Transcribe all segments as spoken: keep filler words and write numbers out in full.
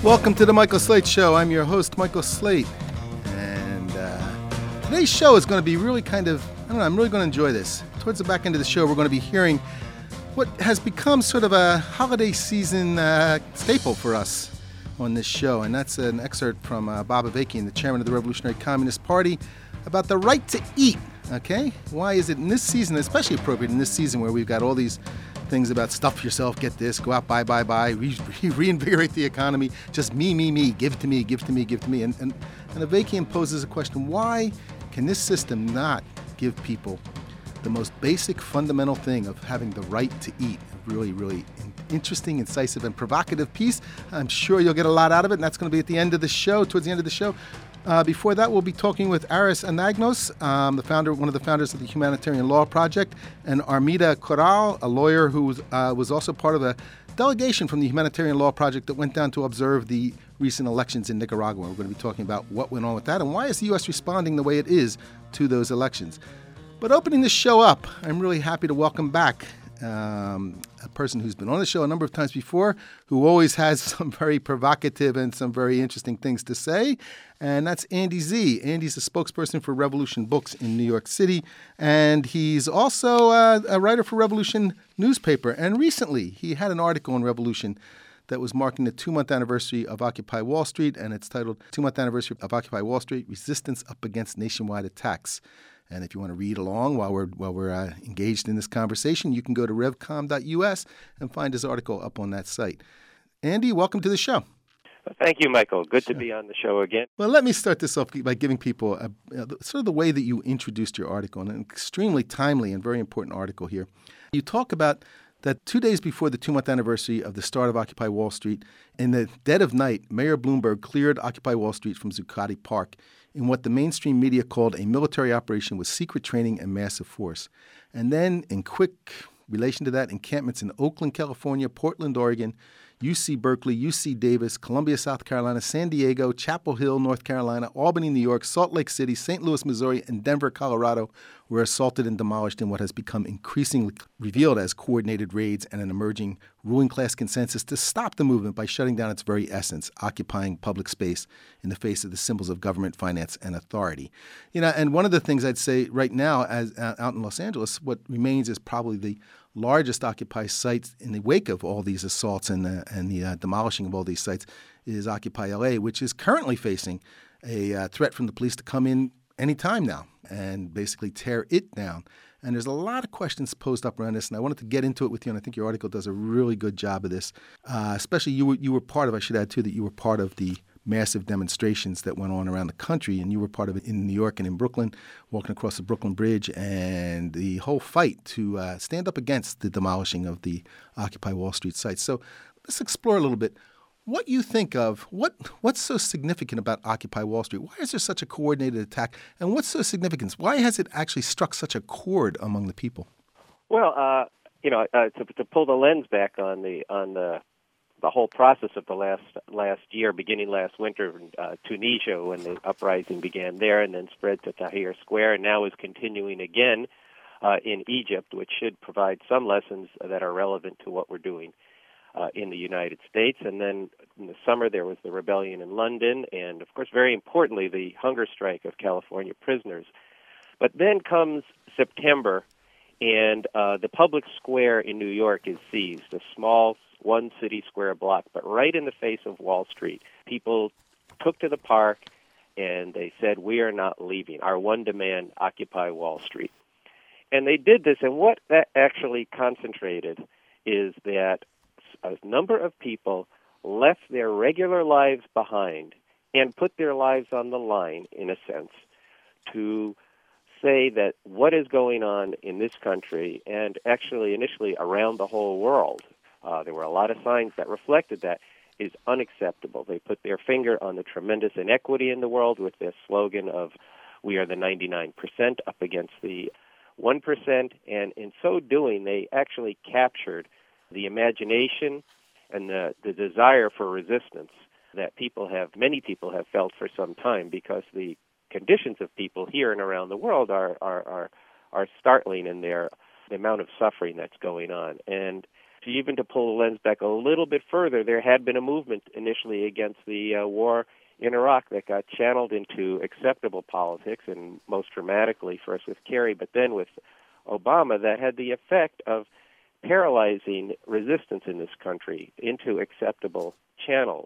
Welcome to the Michael Slate Show. I'm your host, Michael Slate. And uh, today's show is going to be really kind of, I don't know, I'm really going to enjoy this. Towards the back end of the show, we're going to be hearing what has become sort of a holiday season uh, staple for us on this show. And that's an excerpt from uh, Bob Avakian, the chairman of the Revolutionary Communist Party, about the right to eat. Okay? Why is it in this season, especially appropriate in this season where we've got all these things about stuff yourself, get this, go out, buy, buy, buy, re- re- reinvigorate the economy, just me, me, me, give it to me, give it to me, give it to me. And, and, and Avakian poses a question, why can this system not give people the most basic fundamental thing of having the right to eat? A really, really interesting, incisive, and provocative piece. I'm sure you'll get a lot out of it, and that's going to be at the end of the show, towards the end of the show. Uh, before that, we'll be talking with Aris Anagnos, um, the founder, one of the founders of the Humanitarian Law Project, and Armida Corral, a lawyer who was, uh, was also part of a delegation from the Humanitarian Law Project that went down to observe the recent elections in Nicaragua. We're going to be talking about what went on with that and why is the U S responding the way it is to those elections. But opening this show up, I'm really happy to welcome back um, a person who's been on the show a number of times before, who always has some very provocative and some very interesting things to say, and that's Andy Z. Andy's a spokesperson for Revolution Books in New York City, and he's also uh, a writer for Revolution newspaper. And recently, he had an article in Revolution that was marking the two-month anniversary of Occupy Wall Street, and it's titled Two-Month Anniversary of Occupy Wall Street, Resistance Up Against Nationwide Attacks. And if you want to read along while we're while we're uh, engaged in this conversation, you can go to revcom dot u s and find his article up on that site. Andy, welcome to the show. Well, thank you, Michael. Good Sure. to be on the show again. Well, let me start this off by giving people a, a, sort of the way that you introduced your article, and an extremely timely and very important article here. You talk about that two days before the two-month anniversary of the start of Occupy Wall Street, in the dead of night, Mayor Bloomberg cleared Occupy Wall Street from Zuccotti Park in what the mainstream media called a military operation with secret training and massive force. And then, in quick relation to that, encampments in Oakland, California, Portland, Oregon, U C Berkeley, U C Davis, Columbia, South Carolina, San Diego, Chapel Hill, North Carolina, Albany, New York, Salt Lake City, Saint Louis, Missouri, and Denver, Colorado were assaulted and demolished in what has become increasingly revealed as coordinated raids and an emerging ruling class consensus to stop the movement by shutting down its very essence, occupying public space in the face of the symbols of government, finance, and authority. You know, and one of the things I'd say right now, as uh, out in Los Angeles, what remains is probably the largest Occupy sites in the wake of all these assaults and the, and the uh, demolishing of all these sites is Occupy L A, which is currently facing a uh, threat from the police to come in any time now and basically tear it down. And there's a lot of questions posed up around this, and I wanted to get into it with you, and I think your article does a really good job of this. Uh, especially you were, you were part of, I should add too, that you were part of the massive demonstrations that went on around the country, and you were part of it in New York and in Brooklyn, walking across the Brooklyn Bridge, and the whole fight to uh, stand up against the demolishing of the Occupy Wall Street sites. So let's explore a little bit what you think of, what what's so significant about Occupy Wall Street? Why is there such a coordinated attack, and what's so significant? Why has it actually struck such a chord among the people? Well, uh, you know, uh, to, to pull the lens back on the on the the whole process of the last last year, beginning last winter in uh, Tunisia when the uprising began there, and then spread to Tahrir Square, and now is continuing again uh, in Egypt, which should provide some lessons that are relevant to what we're doing uh, in the United States. And then in the summer there was the rebellion in London, and of course, very importantly, the hunger strike of California prisoners. But then comes September, and uh, the public square in New York is seized, a small one city square block, but right in the face of Wall Street. People took to the park and they said, we are not leaving. Our one demand, Occupy Wall Street. And they did this, and what that actually concentrated is that a number of people left their regular lives behind and put their lives on the line, in a sense, to say that what is going on in this country, and actually initially around the whole world, Uh, there were a lot of signs that reflected that, is unacceptable. They put their finger on the tremendous inequity in the world with their slogan of, we are the ninety-nine percent up against the one percent, and in so doing, they actually captured the imagination and the, the desire for resistance that people have, many people have felt for some time, because the conditions of people here and around the world are, are, are, are startling in their the amount of suffering that's going on. And Even to pull the lens back a little bit further, there had been a movement initially against the uh, war in Iraq that got channeled into acceptable politics, and most dramatically first with Kerry, but then with Obama, that had the effect of paralyzing resistance in this country into acceptable channels.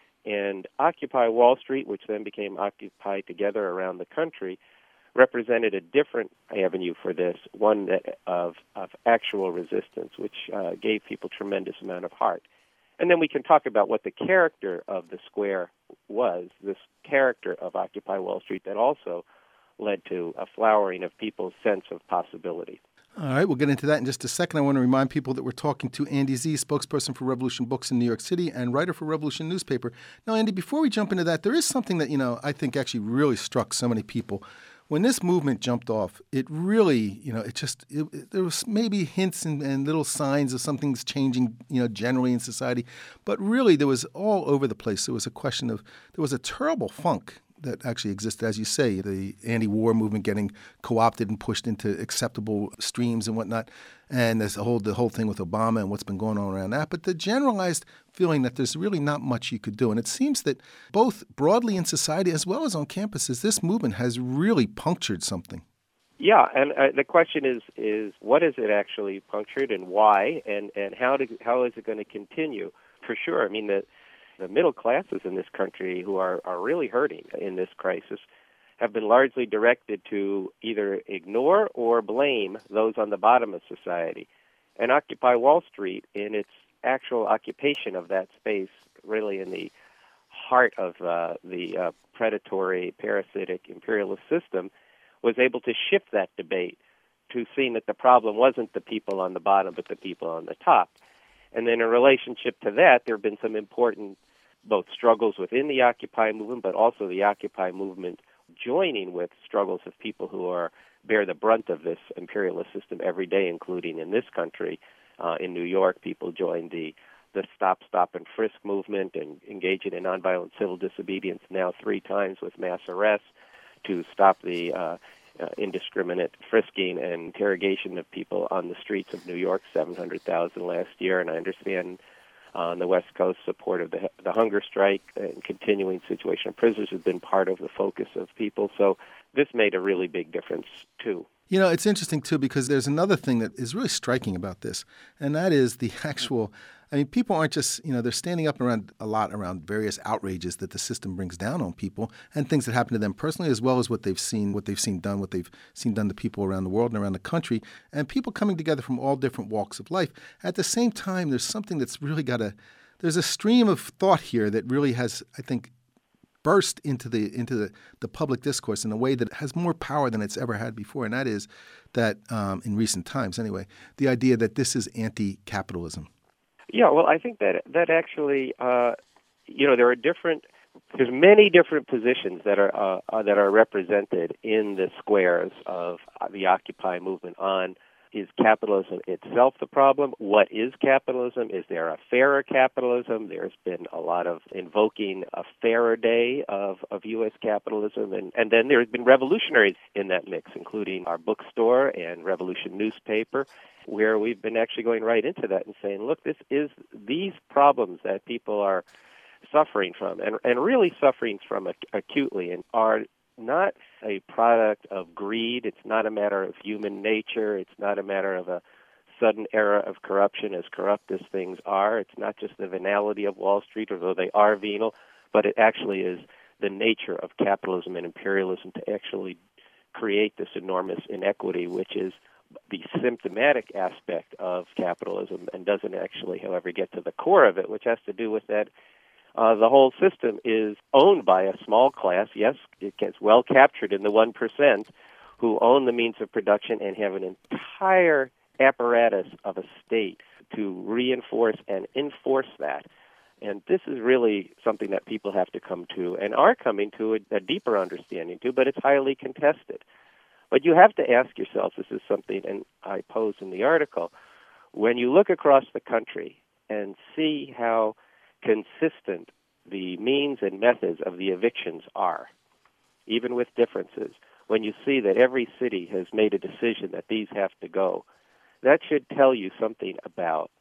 And Occupy Wall Street, which then became Occupy Together around the country, represented a different avenue for this, one that, of, of actual resistance, which uh, gave people tremendous amount of heart. And then we can talk about what the character of the square was, this character of Occupy Wall Street that also led to a flowering of people's sense of possibility. All right, we'll get into that in just a second. I want to remind people that we're talking to Andy Z, spokesperson for Revolution Books in New York City and writer for Revolution newspaper. Now, Andy, before we jump into that, there is something that, you know, I think actually really struck so many people. When this movement jumped off, it really, you know, it just, it, it, there was maybe hints and, and little signs of something's changing, you know, generally in society. But really, there was all over the place. There was a question of, there was a terrible funk that actually existed, as you say, the anti-war movement getting co-opted and pushed into acceptable streams and whatnot, and there's a whole the whole thing with Obama and what's been going on around that. But the generalized feeling that there's really not much you could do, and it seems that both broadly in society as well as on campuses, this movement has really punctured something. Yeah, and uh, the question is is what is it actually punctured and why, and and how do, how is it going to continue? For sure, I mean the. The middle classes in this country who are, are really hurting in this crisis have been largely directed to either ignore or blame those on the bottom of society. And Occupy Wall Street, in its actual occupation of that space, really in the heart of uh, the uh, predatory, parasitic, imperialist system, was able to shift that debate to seeing that the problem wasn't the people on the bottom, but the people on the top. And then in relationship to that, there have been some important both struggles within the Occupy movement, but also the Occupy movement joining with struggles of people who are bear the brunt of this imperialist system every day, including in this country. Uh, in New York, people joined the, the Stop, Stop, and Frisk movement and engaging in nonviolent civil disobedience now three times with mass arrests to stop the uh, uh, indiscriminate frisking and interrogation of people on the streets of New York, seven hundred thousand last year. And I understand uh, on the West Coast, support of the, the hunger strike and continuing situation of prisoners has been part of the focus of people. So this made a really big difference, too. You know, it's interesting, too, because there's another thing that is really striking about this, and that is the actual – I mean, people aren't just – you know, they're standing up around a lot around various outrages that the system brings down on people and things that happen to them personally, as well as what they've seen, what they've seen done, what they've seen done to people around the world and around the country, and people coming together from all different walks of life. At the same time, there's something that's really got a – there's a stream of thought here that really has, I think, burst into the into the, the public discourse in a way that has more power than it's ever had before, and that is that, um, in recent times anyway, the idea that this is anti-capitalism. Yeah, well, I think that that actually, uh, you know, there are different, there's many different positions that are uh, uh, that are represented in the squares of the Occupy movement on, is capitalism itself the problem? What is capitalism? Is there a fairer capitalism? There's been a lot of invoking a fairer day of, of U S capitalism. And, and then there's been revolutionaries in that mix, including our bookstore and Revolution newspaper, where we've been actually going right into that and saying, look, this is these problems that people are suffering from and, and really suffering from ac- acutely and are not a product of greed. It's not a matter of human nature. It's not a matter of a sudden era of corruption, as corrupt as things are. It's not just the venality of Wall Street, although they are venal, but it actually is the nature of capitalism and imperialism to actually create this enormous inequity, which is the symptomatic aspect of capitalism and doesn't actually, however, get to the core of it, which has to do with that Uh, the whole system is owned by a small class. Yes, it gets well captured in the one percent who own the means of production and have an entire apparatus of a state to reinforce and enforce that. And this is really something that people have to come to and are coming to a, a deeper understanding to, but it's highly contested. But you have to ask yourself, this is something, and I pose in the article, when you look across the country and see how consistent the means and methods of the evictions are, even with differences, when you see that every city has made a decision that these have to go, that should tell you something about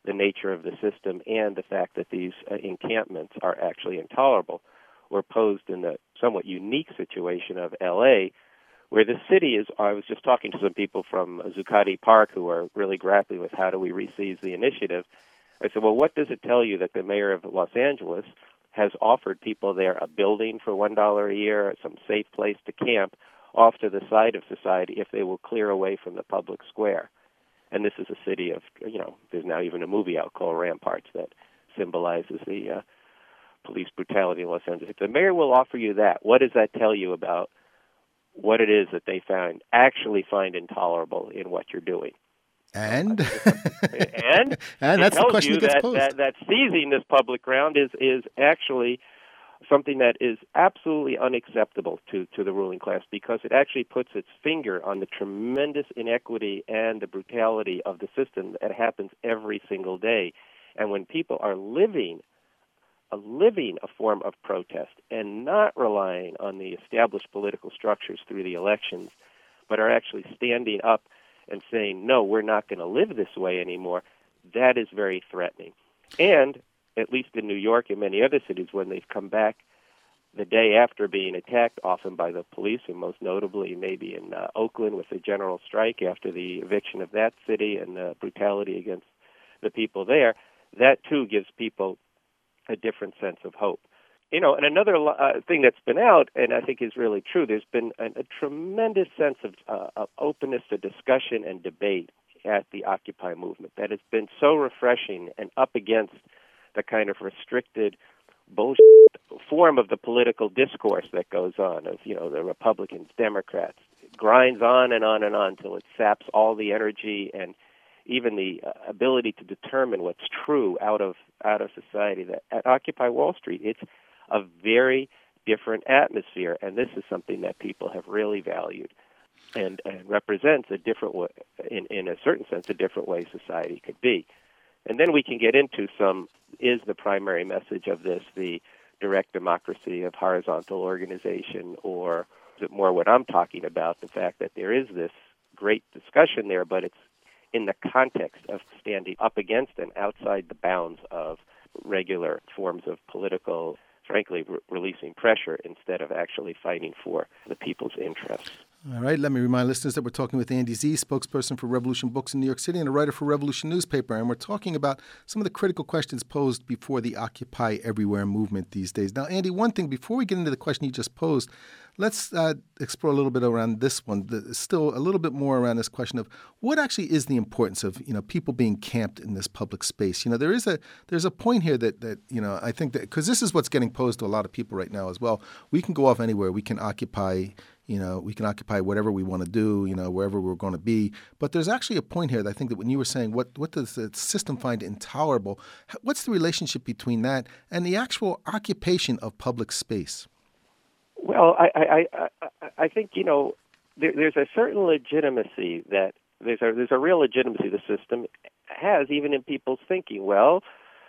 the nature of the system and the fact that these uh, encampments are actually intolerable. We're posed in the somewhat unique situation of L A, where the city is, I was just talking to some people from Zuccotti Park who are really grappling with how do we reseize the initiative. I said, well, what does it tell you that the mayor of Los Angeles has offered people there a building for one dollar a year, some safe place to camp off to the side of society if they will clear away from the public square? And this is a city of, you know, there's now even a movie out called Ramparts that symbolizes the uh, police brutality in Los Angeles. If the mayor will offer you that, what does that tell you about what it is that they find actually find intolerable in what you're doing? And and and that's the question that gets that, posed. That, that seizing this public ground is is actually something that is absolutely unacceptable to, to the ruling class, because it actually puts its finger on the tremendous inequity and the brutality of the system that happens every single day. And when people are living a living a form of protest and not relying on the established political structures through the elections, but are actually standing up and saying, no, we're not going to live this way anymore, that is very threatening. And at least in New York and many other cities, when they've come back the day after being attacked, often by the police, and most notably maybe in uh, Oakland with the general strike after the eviction of that city and the brutality against the people there, that too gives people a different sense of hope. You know, and another uh, thing that's been out, and I think is really true, there's been a, a tremendous sense of, uh, of openness to discussion and debate at the Occupy movement that has been so refreshing and up against the kind of restricted bullshit form of the political discourse that goes on of, you know, the Republicans, Democrats. It grinds on and on and on until it saps all the energy and even the uh, ability to determine what's true out of out of society. That at Occupy Wall Street, it's a very different atmosphere, and this is something that people have really valued and, and represents a different way, in, in a certain sense, a different way society could be. And then we can get into some, is the primary message of this the direct democracy of horizontal organization, or is it more what I'm talking about, the fact that there is this great discussion there, but it's in the context of standing up against and outside the bounds of regular forms of political, frankly, re- releasing pressure instead of actually fighting for the people's interests. All right, let me remind listeners that we're talking with Andy Zee, spokesperson for Revolution Books in New York City and a writer for Revolution newspaper, and we're talking about some of the critical questions posed before the Occupy Everywhere movement these days. Now, Andy, one thing, before we get into the question you just posed, let's uh, explore a little bit around this one, the, still a little bit more around this question of what actually is the importance of, you know, people being camped in this public space. You know, there is a there's a point here that, that you know, I think that, because this is what's getting posed to a lot of people right now as well. We can go off anywhere. We can occupy You know, we can occupy whatever we want to do, you know, wherever we're going to be. But there's actually a point here that I think that when you were saying what, what does the system find intolerable, what's the relationship between that and the actual occupation of public space? Well, I I, I, I think, you know, there, there's a certain legitimacy that there's a, there's a real legitimacy the system has even in people's thinking. Well,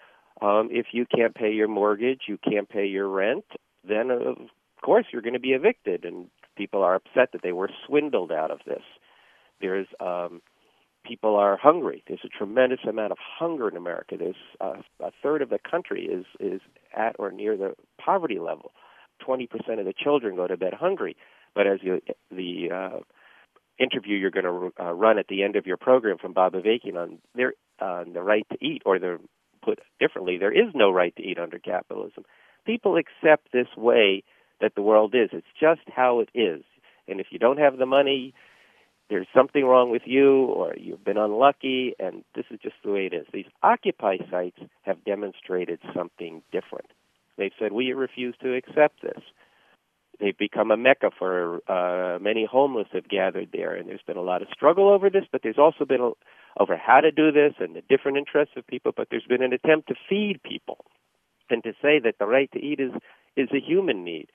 um, if you can't pay your mortgage, you can't pay your rent, then of course you're going to be evicted, and people are upset that they were swindled out of this. There's um, people are hungry. There's a tremendous amount of hunger in America. There's uh, a third of the country is is at or near the poverty level. Twenty percent of the children go to bed hungry. But as you, the uh, interview you're going to uh, run at the end of your program from Bob Avakian on their uh, the right to eat, or the put differently, there is no right to eat under capitalism. People accept this way that the world is. It's just how it is. And if you don't have the money, there's something wrong with you, or you've been unlucky, and this is just the way it is. These Occupy sites have demonstrated something different. They've said, we refuse to accept this. They've become a mecca for uh, many homeless have gathered there, and there's been a lot of struggle over this, but there's also been a, over how to do this and the different interests of people, but there's been an attempt to feed people and to say that the right to eat is, is a human need.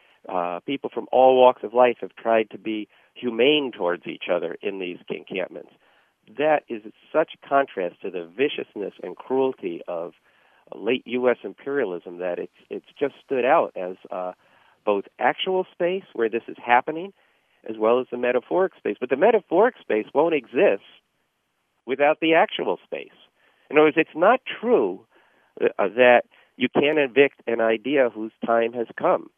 Uh, people from all walks of life have tried to be humane towards each other in these encampments. That is such contrast to the viciousness and cruelty of late U S imperialism that it's it's just stood out as uh, both actual space where this is happening as well as the metaphoric space. But the metaphoric space won't exist without the actual space. In other words, it's not true uh, that you can't evict an idea whose time has come.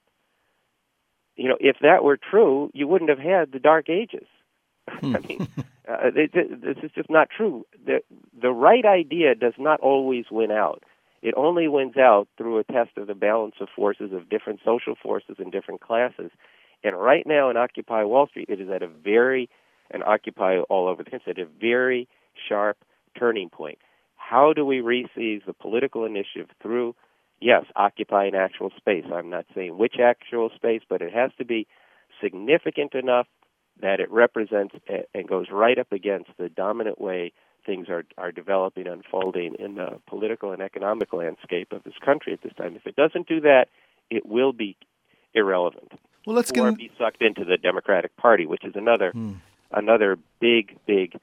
You know, if that were true, you wouldn't have had the Dark Ages. I mean, uh, it, it, this is just not true. The, the right idea does not always win out. It only wins out through a test of the balance of forces of different social forces and different classes. And right now in Occupy Wall Street, it is at a very, and Occupy all over the country, at a very sharp turning point. How do we re-seize the political initiative through, yes, occupying actual space? I'm not saying which actual space, but it has to be significant enough that it represents and goes right up against the dominant way things are, are developing, unfolding in the political and economic landscape of this country at this time. If it doesn't do that, it will be irrelevant. Well, let's or get... be sucked into the Democratic Party, which is another hmm. another big, big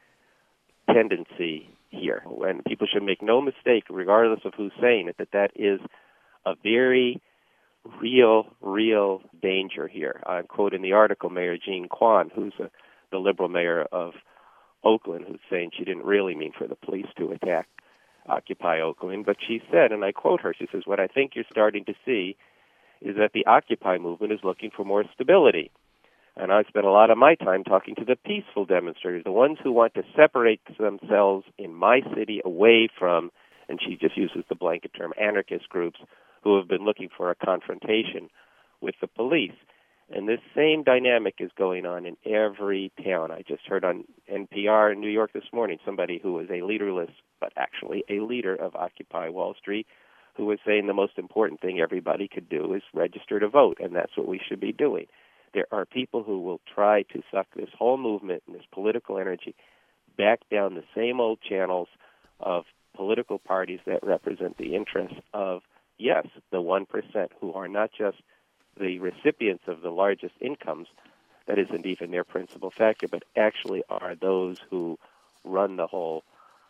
tendency here. And people should make no mistake, regardless of who's saying it, that that is a very real, real danger here. I'm quoting the article, Mayor Jean Quan, who's a, the liberal mayor of Oakland, who's saying she didn't really mean for the police to attack Occupy Oakland, but she said, and I quote her, she says, "What I think you're starting to see is that the Occupy movement is looking for more stability. And I spent a lot of my time talking to the peaceful demonstrators, the ones who want to separate themselves in my city away from," and she just uses the blanket term, anarchist groups who have been looking for a confrontation with the police. And this same dynamic is going on in every town. I just heard on N P R in New York this morning somebody who was a leaderless, but actually a leader of Occupy Wall Street, who was saying the most important thing everybody could do is register to vote, and that's what we should be doing. There are people who will try to suck this whole movement and this political energy back down the same old channels of political parties that represent the interests of, yes, the one percent who are not just the recipients of the largest incomes, that isn't even their principal factor, but actually are those who run the whole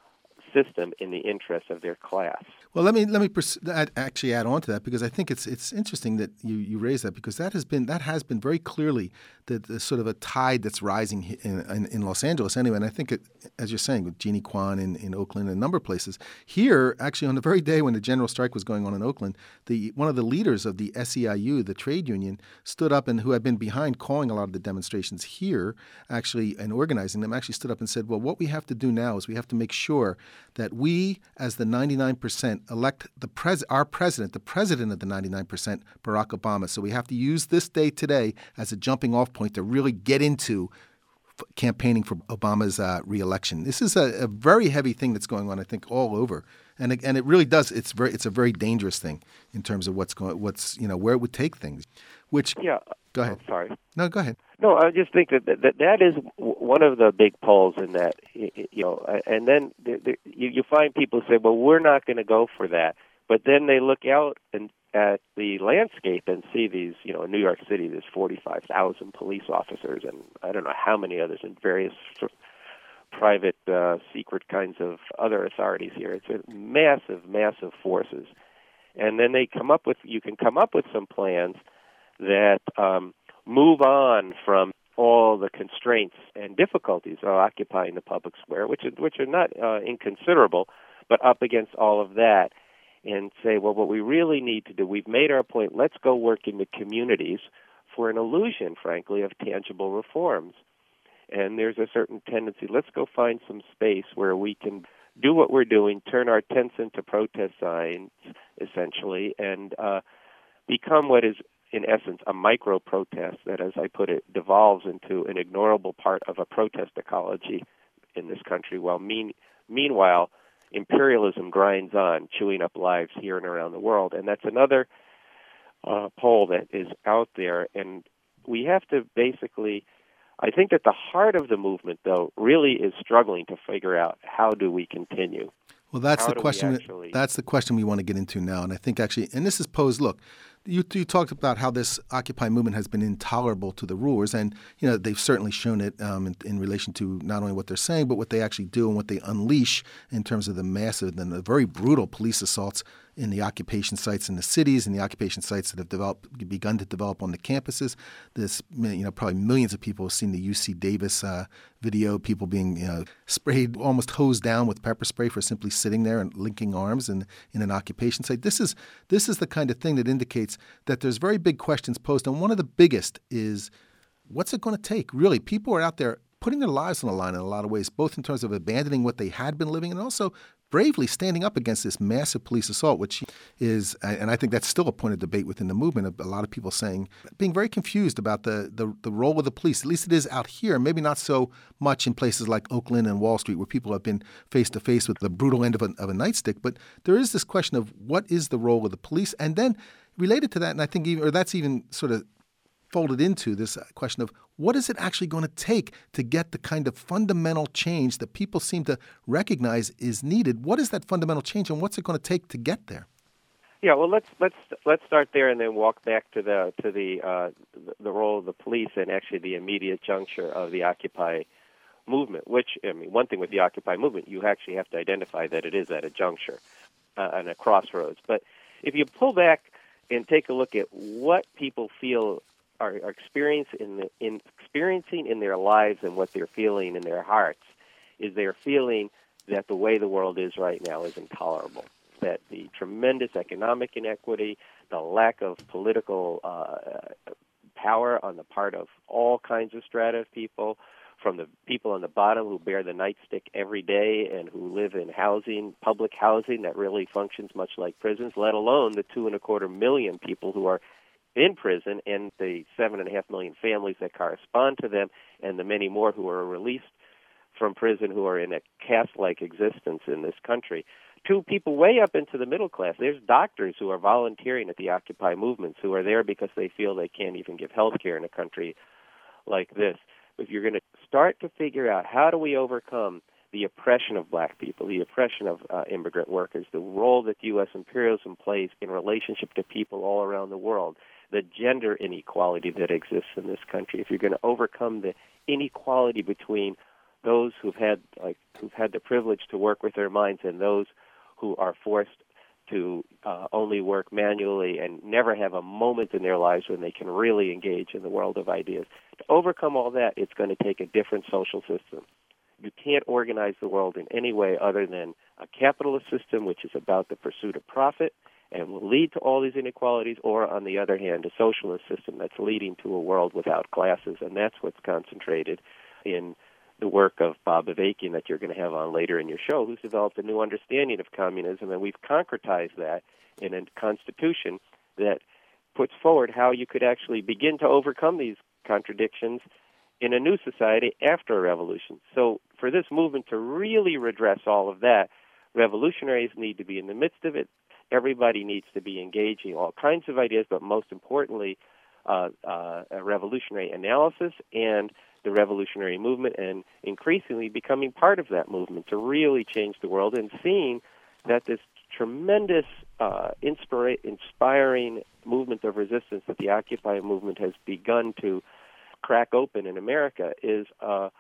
system in the interest of their class. Well, let me let me pers- add, actually add on to that, because I think it's it's interesting that you, you raise that, because that has been that has been very clearly the, the sort of a tide that's rising in, in, in Los Angeles anyway. And I think, it, as you're saying, with Jeannie Quan in, in Oakland and a number of places here, actually on the very day when the general strike was going on in Oakland, the one of the leaders of the S E I U, the trade union, stood up, and who had been behind calling a lot of the demonstrations here, actually, and organizing them, actually stood up and said, well, what we have to do now is we have to make sure that we, as the ninety-nine percent, elect the pres- our president, the president of the ninety-nine percent, Barack Obama. So we have to use this day today as a jumping off point to really get into f- campaigning for Obama's uh, reelection. This is a, a very heavy thing that's going on, I think, all over. And it, and it really does. It's very it's a very dangerous thing in terms of what's going, what's you know where it would take things. Which yeah. Go ahead. I'm sorry. No, go ahead. No, I just think that that, that is one of the big polls in that, you know, and then the, the, you, you find people say, well, we're not going to go for that. But then they look out and at the landscape and see these, you know, in New York City, there's forty-five thousand police officers and I don't know how many others in various private, uh, secret kinds of other authorities here. It's a massive, massive forces. And then they come up with, you can come up with some plans that um, move on from all the constraints and difficulties of occupying the public square, which are, which are not uh, inconsiderable, but up against all of that, and say, well, what we really need to do, we've made our point, let's go work in the communities for an illusion, frankly, of tangible reforms. And there's a certain tendency, let's go find some space where we can do what we're doing, turn our tents into protest signs, essentially, and uh, become what is, in essence, a micro-protest that, as I put it, devolves into an ignorable part of a protest ecology in this country, while mean, meanwhile, imperialism grinds on, chewing up lives here and around the world. And that's another uh, poll that is out there. And we have to basically, I think that the heart of the movement, though, really is struggling to figure out how do we continue. Well, that's How the question. Actually... That's the question we want to get into now, and I think actually, and this is posed. Look, You, you talked about how this Occupy movement has been intolerable to the rulers, and you know they've certainly shown it um, in, in relation to not only what they're saying, but what they actually do and what they unleash in terms of the massive and the very brutal police assaults in the occupation sites in the cities and the occupation sites that have developed, begun to develop on the campuses. This, you know, probably millions of people have seen the U C Davis uh, video, people being you know, sprayed, almost hosed down with pepper spray for simply sitting there and linking arms in, in an occupation site. This is this is the kind of thing that indicates that there's very big questions posed. And one of the biggest is, what's it going to take? Really, people are out there putting their lives on the line in a lot of ways, both in terms of abandoning what they had been living and also bravely standing up against this massive police assault, which is, and I think that's still a point of debate within the movement, a lot of people saying, being very confused about the, the, the role of the police. At least it is out here, maybe not so much in places like Oakland and Wall Street where people have been face-to-face with the brutal end of a, of a nightstick. But there is this question of what is the role of the police? And then related to that, and I think even, or that's even sort of folded into this question of what is it actually going to take to get the kind of fundamental change that people seem to recognize is needed? What is that fundamental change, and what's it going to take to get there? Yeah, well, let's let's let's start there and then walk back to the to the uh, the role of the police and actually the immediate juncture of the Occupy movement. Which, I mean, one thing with the Occupy movement, you actually have to identify that it is at a juncture, uh, and a crossroads. But if you pull back and take a look at what people feel are, are experience in, the, in experiencing in their lives and what they're feeling in their hearts, is they're feeling that the way the world is right now is intolerable, that the tremendous economic inequity, the lack of political uh, power on the part of all kinds of strata of people, from the people on the bottom who bear the nightstick every day and who live in housing, public housing that really functions much like prisons, let alone the two and a quarter million people who are in prison and the seven and a half million families that correspond to them and the many more who are released from prison who are in a caste-like existence in this country. To people way up into the middle class. There's doctors who are volunteering at the Occupy movements who are there because they feel they can't even give health care in a country like this. If you're going to start to figure out how do we overcome the oppression of black people, the oppression of uh, immigrant workers, the role that U S imperialism plays in relationship to people all around the world, the gender inequality that exists in this country, if you're going to overcome the inequality between those who've had like who've had the privilege to work with their minds and those who are forced to uh, only work manually and never have a moment in their lives when they can really engage in the world of ideas. To overcome all that, it's going to take a different social system. You can't organize the world in any way other than a capitalist system, which is about the pursuit of profit and will lead to all these inequalities, or, on the other hand, a socialist system that's leading to a world without classes, and that's what's concentrated in the work of Bob Avakian that you're going to have on later in your show, who's developed a new understanding of communism, and we've concretized that in a constitution that puts forward how you could actually begin to overcome these contradictions in a new society after a revolution. So for this movement to really redress all of that, revolutionaries need to be in the midst of it. Everybody needs to be engaging all kinds of ideas, but most importantly, uh, uh, a revolutionary analysis and the revolutionary movement, and increasingly becoming part of that movement to really change the world and seeing that this tremendous uh, inspira- inspiring movement of resistance that the Occupy movement has begun to crack open in America is a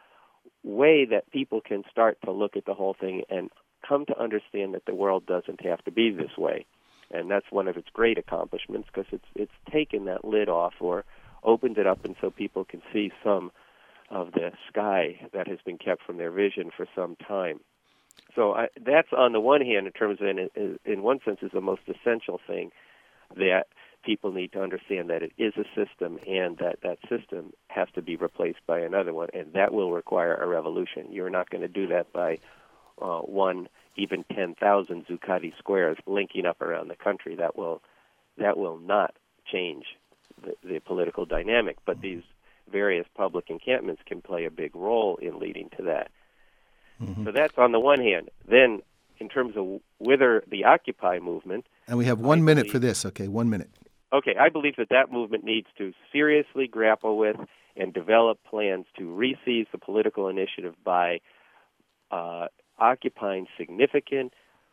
way that people can start to look at the whole thing and come to understand that the world doesn't have to be this way. And that's one of its great accomplishments, because it's it's taken that lid off or opened it up, and so people can see some of the sky that has been kept from their vision for some time. So I, that's on the one hand, in terms of, in, in one sense, is the most essential thing, that people need to understand that it is a system and that that system has to be replaced by another one, and that will require a revolution. You're not going to do that by uh, one, even ten thousand Zuccotti squares linking up around the country. That will that will not change the, the political dynamic, but these various public encampments can play a big role in leading to that. Mm-hmm. So that's on the one hand. Then, in terms of whether the Occupy movement... And we have one I minute believe, for this, okay, one minute. Okay, I believe that that movement needs to seriously grapple with and develop plans to re-seize the political initiative by uh, occupying significant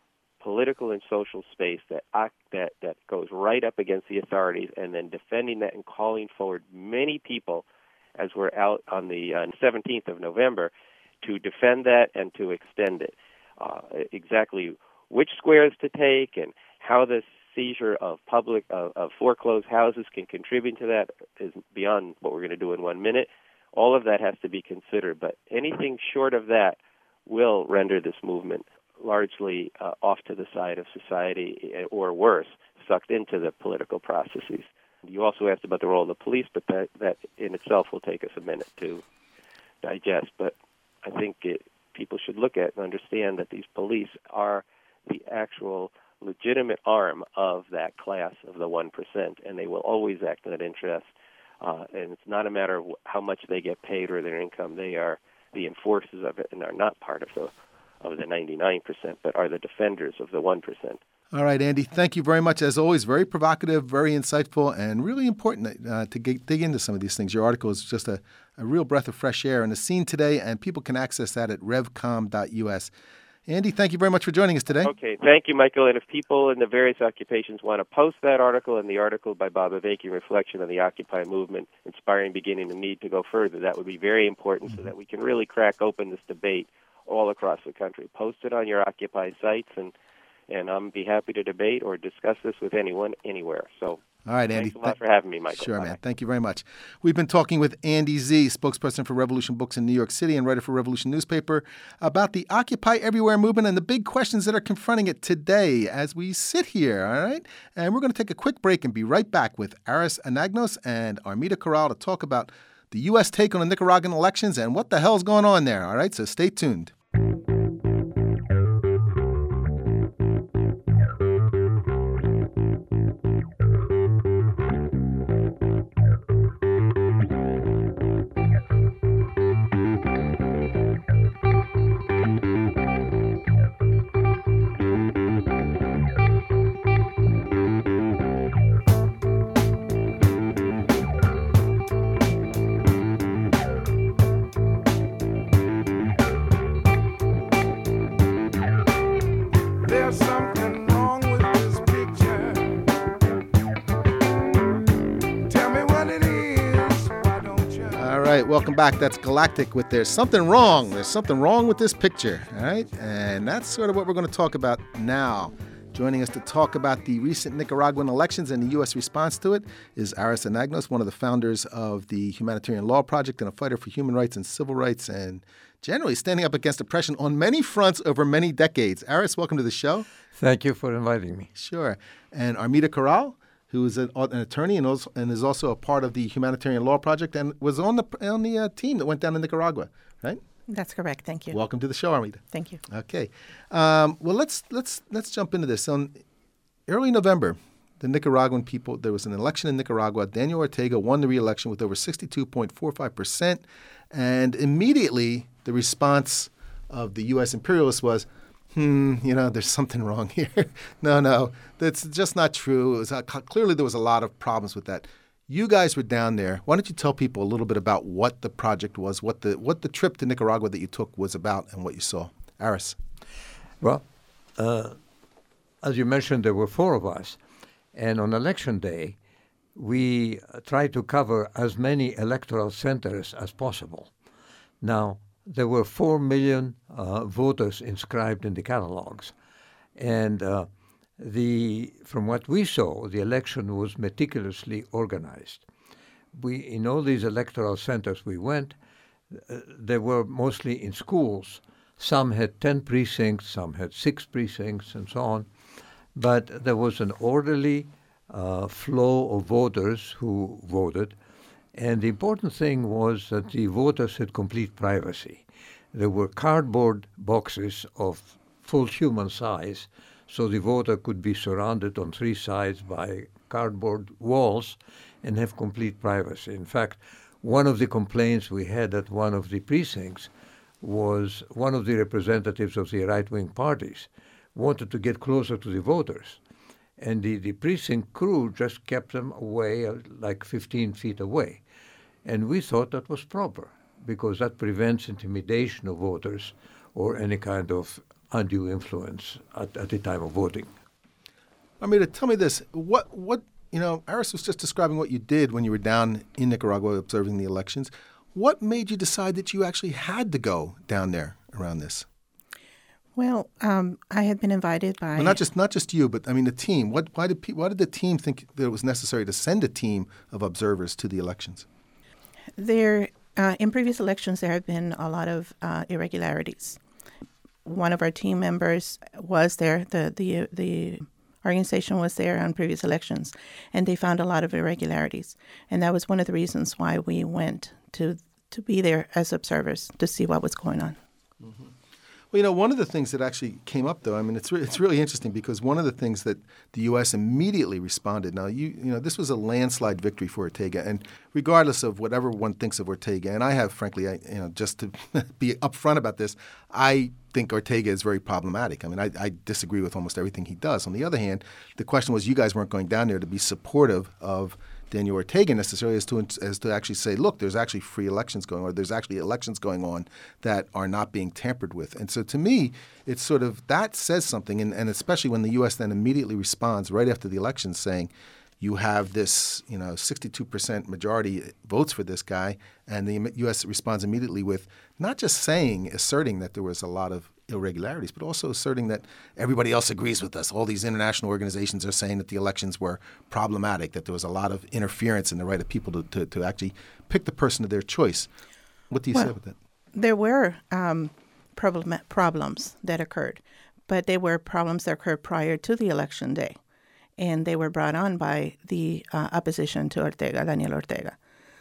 political and social space that that that goes right up against the authorities, and then defending that and calling forward many people, as we're out on the uh, seventeenth of November, to defend that and to extend it. Uh, exactly which squares to take and how the seizure of public of, of foreclosed houses can contribute to that is beyond what we're going to do in one minute. All of that has to be considered, but anything short of that will render this movement largely uh, off to the side of society, or worse, sucked into the political processes. You also asked about the role of the police, but that, that in itself will take us a minute to digest. But I think it, people should look at and understand that these police are the actual legitimate arm of that class of the one percent, and they will always act in that interest. Uh, and it's not a matter of how much they get paid or their income. They are the enforcers of it and are not part of the of the ninety-nine percent, but are the defenders of the one percent. All right, Andy, thank you very much. As always, very provocative, very insightful, and really important uh, to get, dig into some of these things. Your article is just a, a real breath of fresh air in the scene today, and people can access that at revcom dot u s. Andy, thank you very much for joining us today. Okay, thank you, Michael. And if people in the various occupations want to post that article and the article by Bob Avakian, Reflection on the Occupy Movement, Inspiring Beginning and Need to Go Further, that would be very important mm-hmm. so that we can really crack open this debate all across the country. Post it on your Occupy sites, and and I'll be happy to debate or discuss this with anyone, anywhere. So, all right, Andy. Thanks a lot for having me, Michael. Sure, Bye. man. Thank you very much. We've been talking with Andy Z., spokesperson for Revolution Books in New York City and writer for Revolution Newspaper, about the Occupy Everywhere movement and the big questions that are confronting it today as we sit here, all right? And we're going to take a quick break and be right back with Aris Anagnos and Armida Corral to talk about the U S take on the Nicaraguan elections and what the hell's going on there, all right? So stay tuned. Welcome back. That's Galactic with There's Something Wrong. There's something wrong with this picture. All right. And that's sort of what we're going to talk about now. Joining us to talk about the recent Nicaraguan elections and the U S response to it is Aris Anagnos, one of the founders of the Humanitarian Law Project and a fighter for human rights and civil rights and generally standing up against oppression on many fronts over many decades. Aris, welcome to the show. Thank you for inviting me. Sure. And Armida Corral, who is an, an attorney and, also, and is also a part of the Humanitarian Law Project and was on the on the uh, team that went down to Nicaragua, right? That's correct. Thank you. Welcome to the show, Armida. Thank you. Okay. Um, well, let's let's let's jump into this. On early November, the Nicaraguan people, there was an election in Nicaragua. Daniel Ortega won the re-election with over sixty-two point four five percent, and immediately the response of the U S imperialists was, hmm, you know, there's something wrong here. no, no, that's just not true. It was, uh, clearly there was a lot of problems with that. You guys were down there. Why don't you tell people a little bit about what the project was, what the what the trip to Nicaragua that you took was about, and what you saw? Aris. Well, uh, as you mentioned, there were four of us. And on election day, we tried to cover as many electoral centers as possible. Now, there were four million uh, voters inscribed in the catalogs. And uh, the from what we saw, the election was meticulously organized. We in all these electoral centers we went, uh, they were mostly in schools. Some had ten precincts, some had six precincts, and so on. But there was an orderly uh, flow of voters who voted. And the important thing was that the voters had complete privacy. There were cardboard boxes of full human size, so the voter could be surrounded on three sides by cardboard walls and have complete privacy. In fact, one of the complaints we had at one of the precincts was one of the representatives of the right-wing parties wanted to get closer to the voters. And the, the precinct crew just kept them away, uh, like fifteen feet away. And we thought that was proper, because that prevents intimidation of voters or any kind of undue influence at, at the time of voting. Armida, tell me this. What, what, you know, Aris was just describing what you did when you were down in Nicaragua observing the elections. What made you decide that you actually had to go down there around this? Well, um, I had been invited by... Well, not just not just you, but I mean the team. What, why did pe- why did the team think that it was necessary to send a team of observers to the elections? There, uh, in previous elections, there have been a lot of uh, irregularities. One of our team members was there. The the the organization was there on previous elections, and they found a lot of irregularities, and that was one of the reasons why we went to to be there as observers to see what was going on. Mm-hmm. Well, you know, one of the things that actually came up, though, I mean, it's re- it's really interesting because one of the things that the U S immediately responded. Now, you you know, this was a landslide victory for Ortega, and regardless of whatever one thinks of Ortega, and I have, frankly, I, you know, just to be upfront about this, I think Ortega is very problematic. I mean, I, I disagree with almost everything he does. On the other hand, the question was, you guys weren't going down there to be supportive of Daniel Ortega necessarily, as to as to actually say, look, there's actually free elections going on, or there's actually elections going on that are not being tampered with. And so to me, it's sort of, that says something, and, and especially when the U S then immediately responds right after the election saying, you have this, you know, sixty-two percent majority votes for this guy, and the U S responds immediately with not just saying, asserting that there was a lot of irregularities, but also asserting that everybody else agrees with us. All these international organizations are saying that the elections were problematic, that there was a lot of interference in the right of people to, to, to actually pick the person of their choice. What do you well, say with that? There were um, problem, problems that occurred, but they were problems that occurred prior to the election day, and they were brought on by the uh, opposition to Ortega, Daniel Ortega,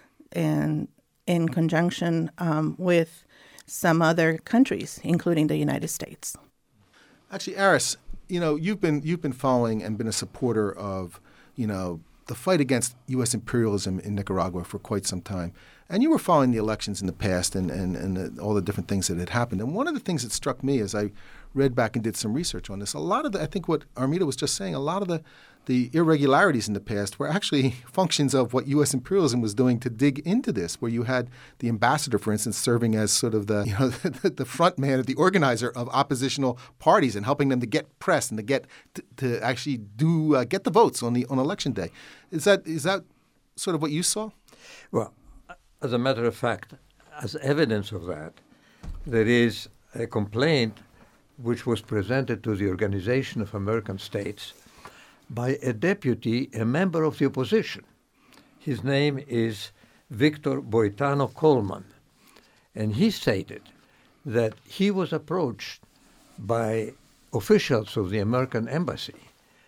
and in conjunction um, with some other countries, including the United States. Actually, Aris, you know, you've been you've been following and been a supporter of, you know, the fight against U S imperialism in Nicaragua for quite some time. And you were following the elections in the past and, and, and the, all the different things that had happened. And one of the things that struck me as I read back and did some research on this, a lot of the, I think what Armida was just saying, a lot of the, the irregularities in the past were actually functions of what U S imperialism was doing to dig into this, where you had the ambassador, for instance, serving as sort of the, you know, the, the front man, the organizer of oppositional parties and helping them to get press and to get to, to actually do uh, get the votes on the on election day. Is that is that sort of what you saw? Well, as a matter of fact, as evidence of that, there is a complaint which was presented to the Organization of American States by a deputy, a member of the opposition. His name is Victor Boitano Coleman. And he stated that he was approached by officials of the American embassy,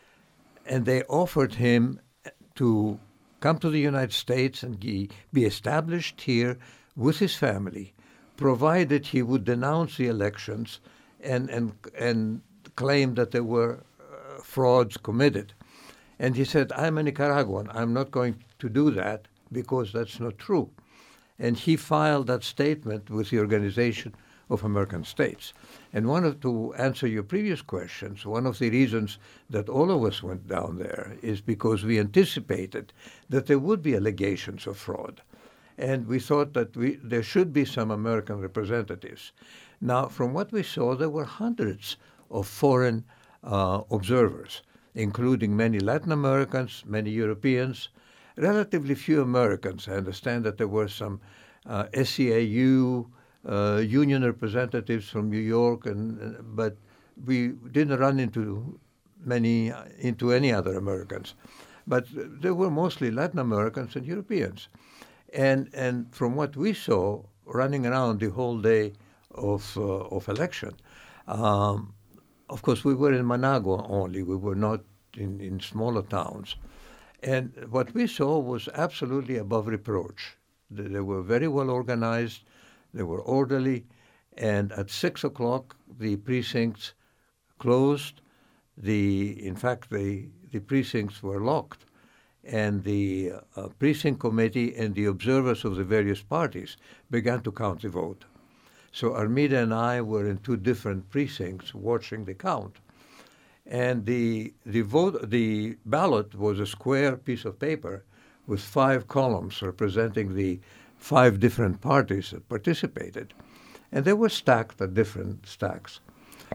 and they offered him to come to the United States and he be established here with his family, provided he would denounce the elections and and and claim that there were uh, frauds committed. And he said, I'm a Nicaraguan. I'm not going to do that because that's not true. And he filed that statement with the Organization of American States. And one of, to answer your previous questions, one of the reasons that all of us went down there is because we anticipated that there would be allegations of fraud. And we thought that we, there should be some American representatives. Now, from what we saw, there were hundreds of foreign uh, observers, including many Latin Americans, many Europeans, relatively few Americans. I understand that there were some uh, S C A U uh, union representatives from New York, and uh, but we didn't run into many uh, into any other Americans. But there were mostly Latin Americans and Europeans. And and from what we saw, running around the whole day of uh, of election, um, of course we were in Managua only. We were not in, in smaller towns. And what we saw was absolutely above reproach. They, they were very well organized. They were orderly. And at six o'clock, the precincts closed. The in fact, the the precincts were locked. And the uh, precinct committee and the observers of the various parties began to count the vote. So Armida and I were in two different precincts watching the count. And the the vote, the ballot was a square piece of paper with five columns representing the five different parties that participated. And they were stacked at different stacks.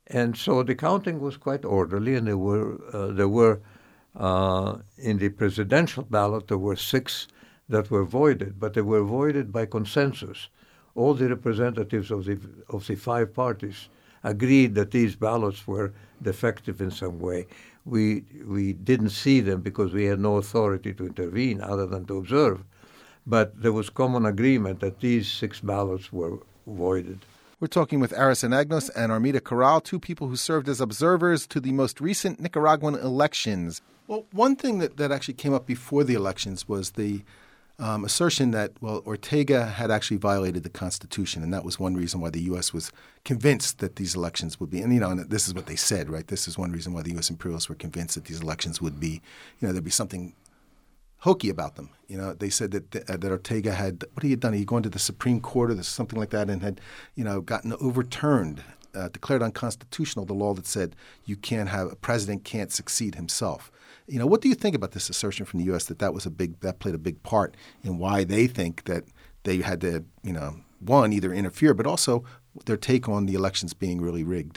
And so the counting was quite orderly, and there were, uh, there were uh, in the presidential ballot, there were six that were voided, but they were voided by consensus. All the representatives of the, of the five parties agreed that these ballots were defective in some way. We, we didn't see them because we had no authority to intervene other than to observe. But there was common agreement that these six ballots were voided. We're talking with Aris Anagnos and Armida Corral, two people who served as observers to the most recent Nicaraguan elections. Well, one thing that, that actually came up before the elections was the um, assertion that, well, Ortega had actually violated the Constitution, and that was one reason why the U S was convinced that these elections would be, and, you know, and this is what they said, right? This is one reason why the U S imperialists were convinced that these elections would be, you know, there'd be something hokey about them. You know, they said that uh, that Ortega had, what he had done, he had gone to the Supreme Court or something like that and had, you know, gotten overturned, uh, declared unconstitutional the law that said you can't have, a president can't succeed himself. You know, what do you think about this assertion from the U S that that was a big, that played a big part in why they think that they had to, you know, one, either interfere, but also their take on the elections being really rigged?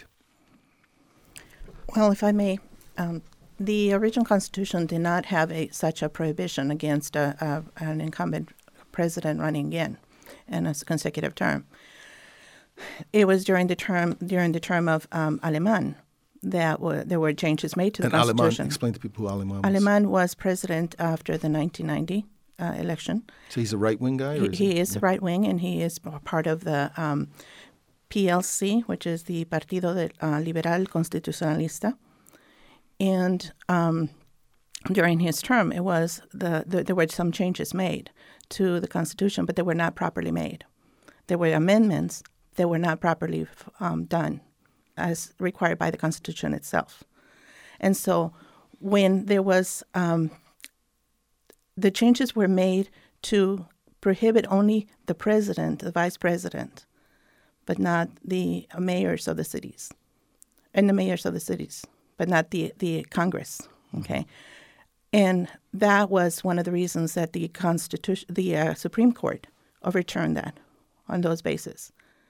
Well, if I may, um, the original Constitution did not have a, such a prohibition against a, a, an incumbent president running again in a consecutive term. It was during the term during the term of um, Aleman that were, there were changes made to the and Constitution. Aleman, explain to people who Aleman was. Aleman was president after the nineteen ninety uh, election. So he's a right-wing guy? Or He, is he he? is Yeah. right-wing, and he is part of the um, P L C, which is the Partido de, uh, Liberal Constitucionalista. And um, during his term, it was the, the there were some changes made to the Constitution, but they were not properly made. There were amendments that were not properly um, done as required by the Constitution itself. And so when there was, um, the changes were made to prohibit only the president, the vice president, but not the mayors of the cities, and the mayors of the cities, but not the, the Congress, okay? And that was one of the reasons that the Constitution, the uh, Supreme Court overturned that on those bases.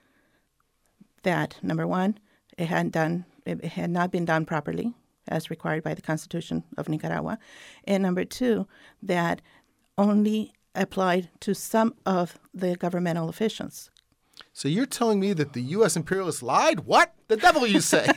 That, number one, it hadn't done, it had not been done properly as required by the Constitution of Nicaragua. And number two, that only applied to some of the governmental officials. So you're telling me that the U S imperialists lied? What? The devil you say?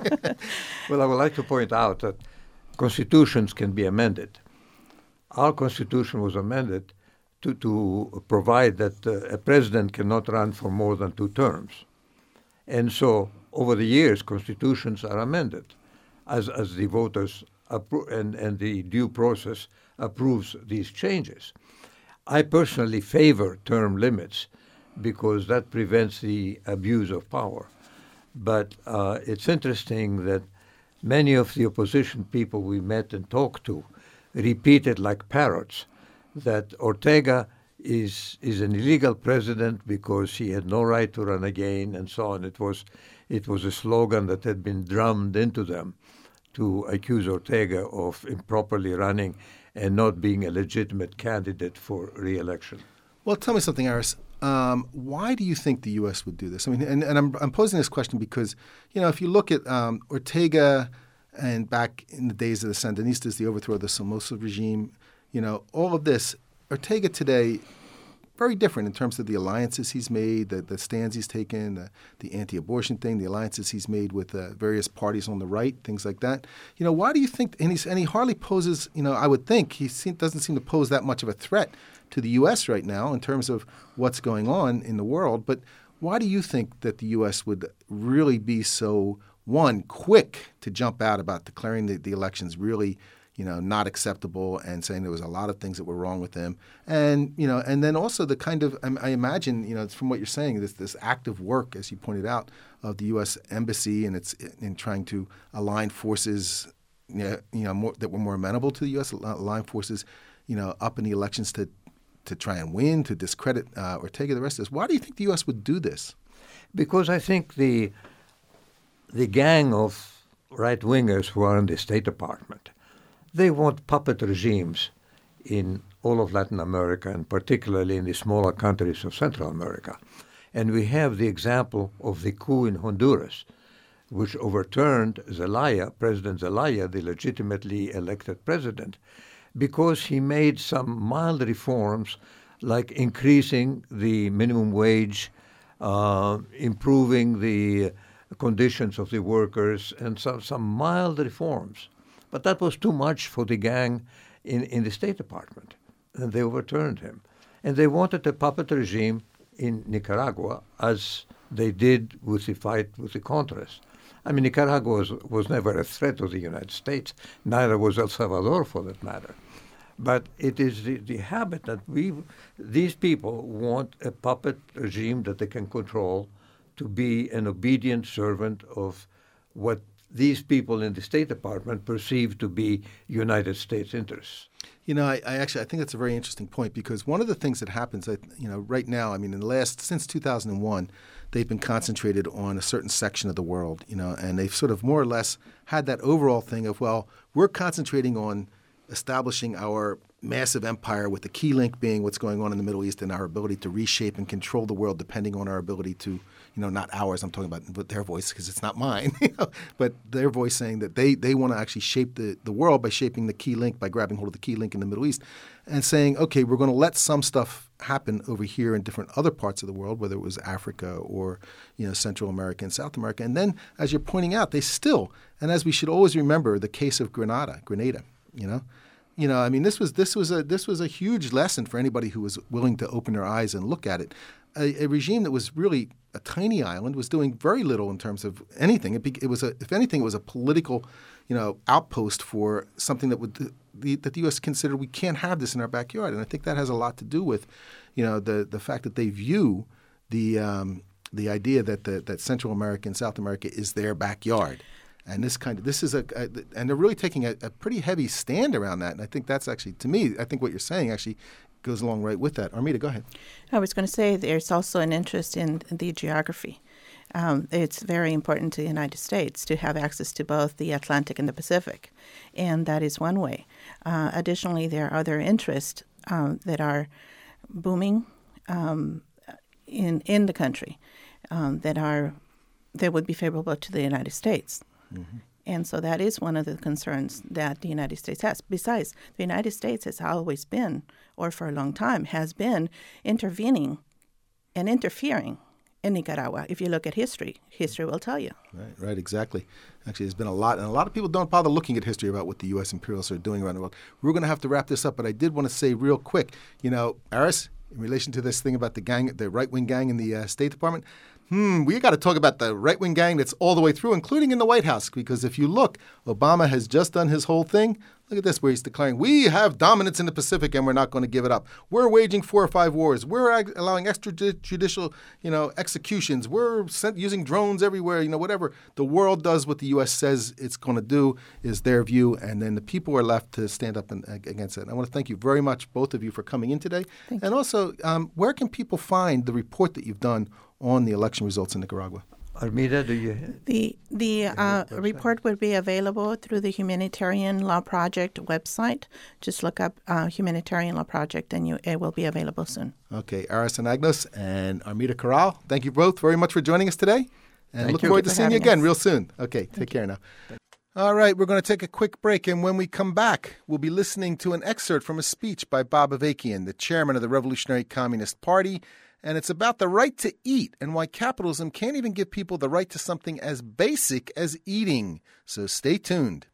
Well, I would like to point out that constitutions can be amended. Our constitution was amended to, to provide that uh, a president cannot run for more than two terms. And so over the years, constitutions are amended as, as the voters appro- and, and the due process approves these changes. I personally favor term limits because that prevents the abuse of power. But uh, it's interesting that many of the opposition people we met and talked to repeated like parrots that Ortega is is an illegal president because he had no right to run again and so on. It was it was a slogan that had been drummed into them to accuse Ortega of improperly running and not being a legitimate candidate for re-election. Well, tell me something, Aris. Um, why do you think the U S would do this? I mean, and, and I'm, I'm posing this question because, you know, if you look at um, Ortega and back in the days of the Sandinistas, the overthrow of the Somoza regime, you know, all of this, Ortega today, very different in terms of the alliances he's made, the, the stands he's taken, the, the anti-abortion thing, the alliances he's made with uh, various parties on the right, things like that. You know, why do you think, and, he's, and he hardly poses, you know, I would think he seem, doesn't seem to pose that much of a threat to the U S right now in terms of what's going on in the world. But why do you think that the U S would really be so, one, quick to jump out about declaring the, the elections really, you know, not acceptable and saying there was a lot of things that were wrong with them? And, you know, and then also the kind of, I, I imagine, you know, from what you're saying, this this active work, as you pointed out, of the U S Embassy and it's in trying to align forces, you know, you know more, that were more amenable to the U S, align forces, you know, up in the elections to to try and win, to discredit uh, Ortega, the rest of this. Why do you think the U S would do this? Because I think the the gang of right-wingers who are in the State Department, they want puppet regimes in all of Latin America and particularly in the smaller countries of Central America. And we have the example of the coup in Honduras which overturned Zelaya, President Zelaya, the legitimately elected president, because he made some mild reforms like increasing the minimum wage, uh, improving the conditions of the workers, and some, some mild reforms. But that was too much for the gang in, in the State Department, and they overturned him. And they wanted a puppet regime in Nicaragua, as they did with the fight with the Contras. I mean, Nicaragua was, was never a threat to the United States, neither was El Salvador for that matter. But it is the, the habit that we, these people want a puppet regime that they can control to be an obedient servant of what these people in the State Department perceive to be United States interests. You know, I, I actually I think that's a very interesting point, because one of the things that happens, you know, right now, I mean, in the last since two thousand one, they've been concentrated on a certain section of the world, you know, and they've sort of more or less had that overall thing of, well, we're concentrating on establishing our massive empire, with the key link being what's going on in the Middle East and our ability to reshape and control the world depending on our ability to, you know, not ours, I'm talking about but their voice because it's not mine, you know, but their voice saying that they, they want to actually shape the, the world by shaping the key link, by grabbing hold of the key link in the Middle East and saying, okay, we're going to let some stuff happen over here in different other parts of the world, whether it was Africa or, you know, Central America and South America. And then, as you're pointing out, they still, and as we should always remember, the case of Grenada, Grenada, you know, You know, I mean, this was this was a this was a huge lesson for anybody who was willing to open their eyes and look at it. A, a regime that was really a tiny island was doing very little in terms of anything. It, be, it was a, if anything, it was a political, you know, outpost for something that would the, that the U S considered we can't have this in our backyard. And I think that has a lot to do with, you know, the the fact that they view the um, the idea that the, that Central America and South America is their backyard. And this kind of this is a, a and they're really taking a, a pretty heavy stand around that. And I think that's actually, to me, I think what you're saying actually goes along right with that. Armida, go ahead. I was going to say there's also an interest in the geography. Um, it's very important to the United States to have access to both the Atlantic and the Pacific, and that is one way. Uh, additionally, there are other interests um, that are booming um, in in the country um, that are that would be favorable to the United States. Mm-hmm. And so that is one of the concerns that the United States has. Besides, the United States has always been, or for a long time, has been intervening and interfering in Nicaragua. If you look at history, history will tell you. Right, right, exactly. Actually, there's been a lot, and a lot of people don't bother looking at history about what the U S imperialists are doing around the world. We're going to have to wrap this up, but I did want to say real quick, you know, Aris, in relation to this thing about the gang, the right-wing gang in the uh, State Department, Hmm, we got to talk about the right-wing gang that's all the way through, including in the White House, because if you look, Obama has just done his whole thing. Look at this, where he's declaring, we have dominance in the Pacific and we're not going to give it up. We're waging four or five wars. We're ag- allowing extrajudicial, you know, executions. We're sent, using drones everywhere, you know, whatever. The world does what the U S says it's going to do is their view, and then the people are left to stand up and, uh, against it. And I want to thank you very much, both of you, for coming in today. Thank and you. Also, um, where can people find the report that you've done on the election results in Nicaragua? Armida, do you? The the uh, report will be available through the Humanitarian Law Project website. Just look up uh, Humanitarian Law Project, and you, it will be available soon. Okay, Aris Anagnos and Armida Corral, thank you both very much for joining us today, and Thank look you. forward to Thank you for seeing you having again us. real soon. Okay, take care now. All right, we're going to take a quick break, and when we come back, we'll be listening to an excerpt from a speech by Bob Avakian, the chairman of the Revolutionary Communist Party. And it's about the right to eat and why capitalism can't even give people the right to something as basic as eating. So stay tuned.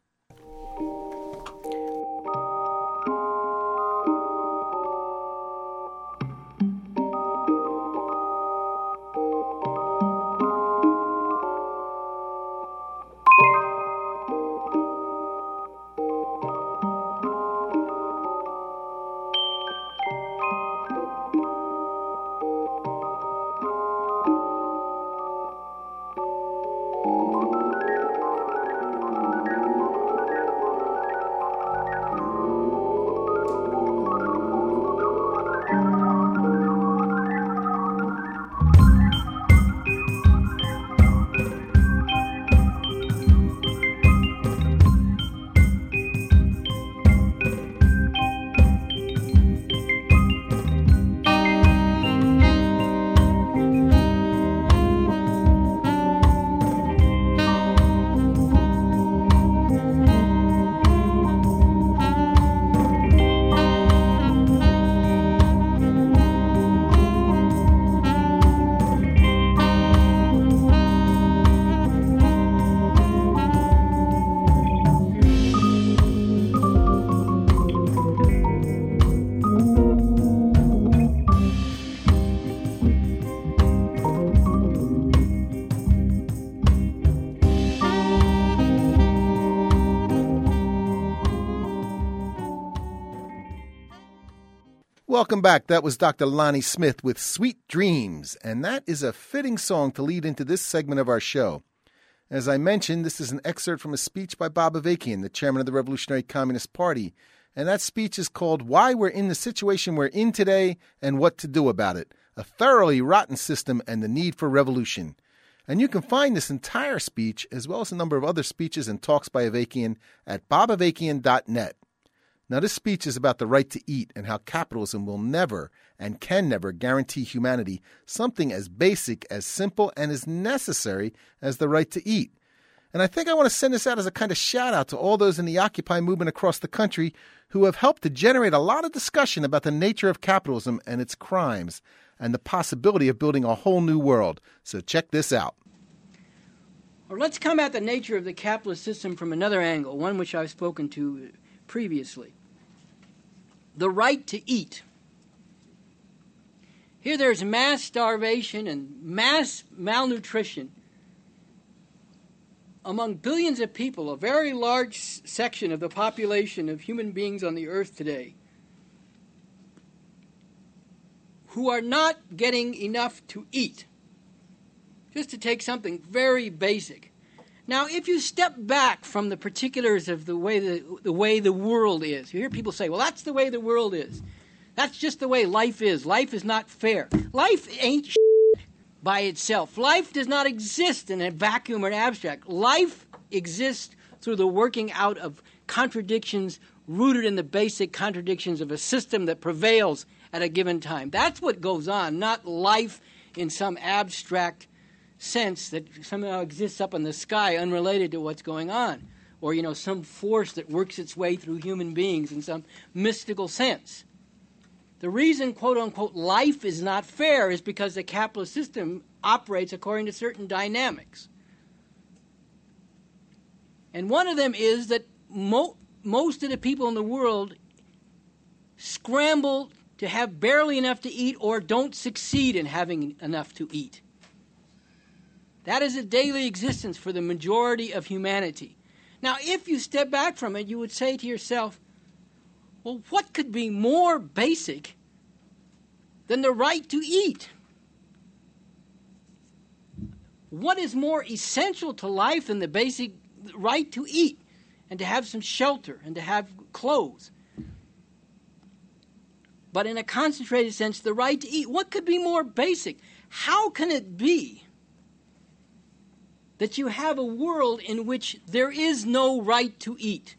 Welcome back. That was Doctor Lonnie Smith with Sweet Dreams, and that is a fitting song to lead into this segment of our show. As I mentioned, this is an excerpt from a speech by Bob Avakian, the chairman of the Revolutionary Communist Party, and that speech is called Why We're in the Situation We're in Today and What to Do About It, a thoroughly rotten system and the need for revolution. And you can find this entire speech, as well as a number of other speeches and talks by Avakian, at bob avakian dot net. Now, this speech is about the right to eat and how capitalism will never and can never guarantee humanity something as basic, as simple, and as necessary as the right to eat. And I think I want to send this out as a kind of shout out to all those in the Occupy movement across the country who have helped to generate a lot of discussion about the nature of capitalism and its crimes and the possibility of building a whole new world. So check this out. Well, let's come at the nature of the capitalist system from another angle, one which I've spoken to previously. The right to eat. Here there's mass starvation and mass malnutrition among billions of people, a very large section of the population of human beings on the earth today, who are not getting enough to eat. Just to take something very basic. Now, if you step back from the particulars of the way the, the way the world is, you hear people say, well, that's the way the world is. That's just the way life is. Life is not fair. Life ain't shit by itself. Life does not exist in a vacuum or an abstract. Life exists through the working out of contradictions rooted in the basic contradictions of a system that prevails at a given time. That's what goes on, not life in some abstract sense that somehow exists up in the sky unrelated to what's going on, or, you know, some force that works its way through human beings in some mystical sense. The reason, quote-unquote, life is not fair is because the capitalist system operates according to certain dynamics. And one of them is that mo- most of the people in the world scramble to have barely enough to eat or don't succeed in having enough to eat. That is a daily existence for the majority of humanity. Now, if you step back from it, you would say to yourself, well, what could be more basic than the right to eat? What is more essential to life than the basic right to eat and to have some shelter and to have clothes? But in a concentrated sense, the right to eat. What could be more basic? How can it be that you have a world in which there is no right to eat,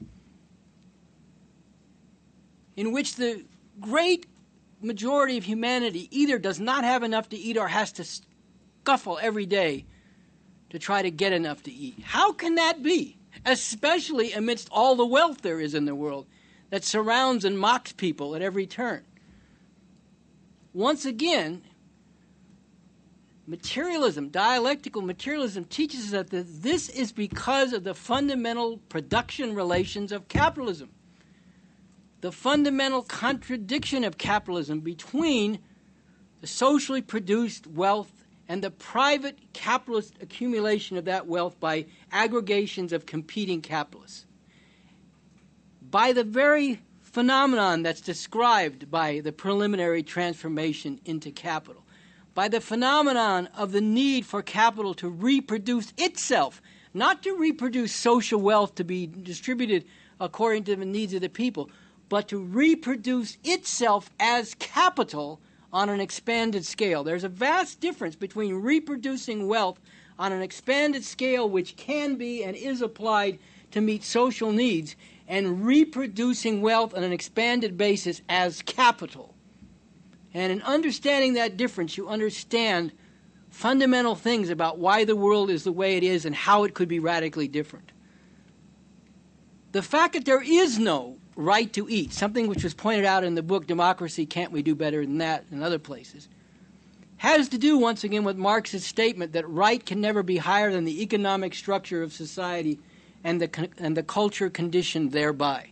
in which the great majority of humanity either does not have enough to eat or has to scuffle every day to try to get enough to eat? How can that be, especially amidst all the wealth there is in the world that surrounds and mocks people at every turn? Once again, materialism, dialectical materialism, teaches us that this is because of the fundamental production relations of capitalism. The fundamental contradiction of capitalism between the socially produced wealth and the private capitalist accumulation of that wealth by aggregations of competing capitalists. By the very phenomenon that's described by the preliminary transformation into capital, by the phenomenon of the need for capital to reproduce itself, not to reproduce social wealth to be distributed according to the needs of the people, but to reproduce itself as capital on an expanded scale. There's a vast difference between reproducing wealth on an expanded scale which can be and is applied to meet social needs and reproducing wealth on an expanded basis as capital. And in understanding that difference, you understand fundamental things about why the world is the way it is and how it could be radically different. The fact that there is no right to eat, something which was pointed out in the book Democracy, Can't We Do Better Than That, and other places, has to do, once again, with Marx's statement that right can never be higher than the economic structure of society and the, and the culture conditioned thereby.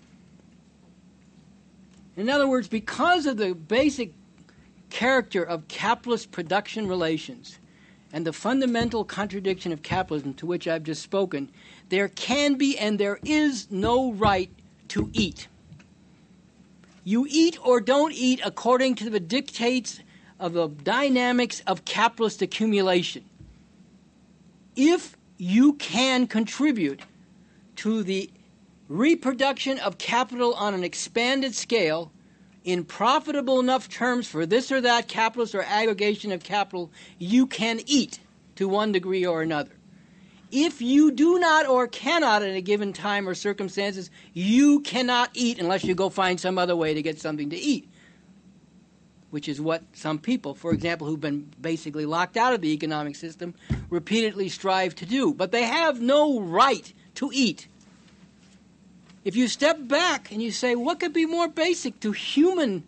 In other words, because of the basic character of capitalist production relations and the fundamental contradiction of capitalism to which I've just spoken, there can be and there is no right to eat. You eat or don't eat according to the dictates of the dynamics of capitalist accumulation. If you can contribute to the reproduction of capital on an expanded scale in profitable enough terms for this or that capitalist or aggregation of capital, you can eat to one degree or another. If you do not or cannot at a given time or circumstances, you cannot eat unless you go find some other way to get something to eat, which is what some people, for example, who've been basically locked out of the economic system, repeatedly strive to do. But they have no right to eat. If you step back and you say, what could be more basic to human